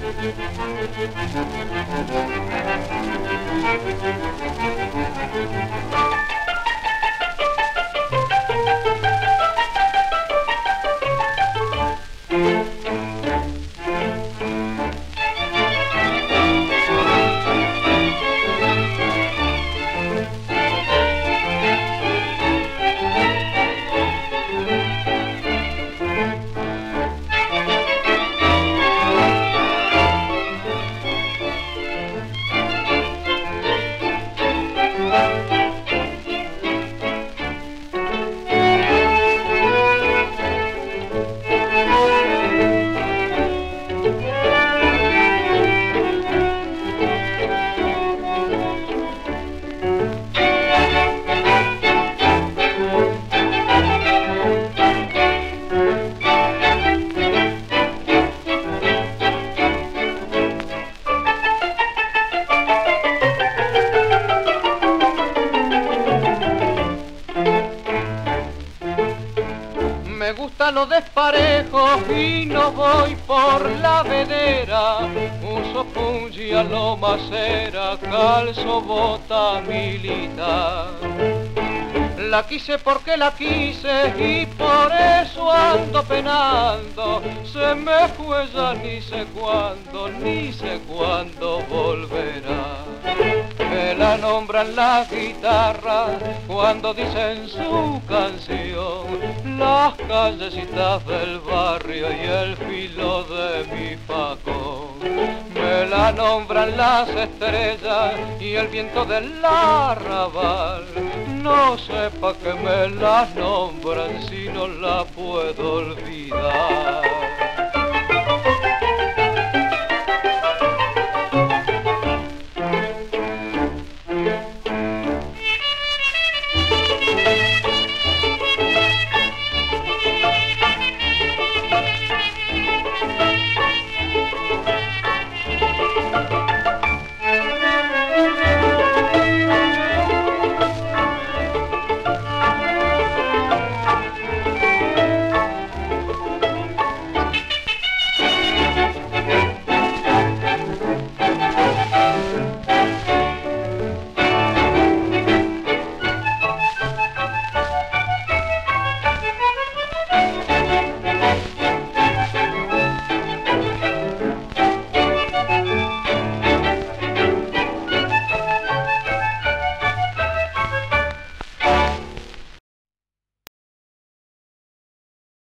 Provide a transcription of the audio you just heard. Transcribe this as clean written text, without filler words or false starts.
Me gustan los desparejos y no voy por la vedera. Uso pungi a lo macera, calzo bota militar. La quise porque la quise y por eso ando penando. Se me fue ya ni sé cuándo volverá. Me la nombran las guitarras cuando dicen su canción, las callecitas del barrio y el filo de mi facón. Me la nombran las estrellas y el viento del arrabal. No sé pa' qué me las nombran si no la puedo olvidar.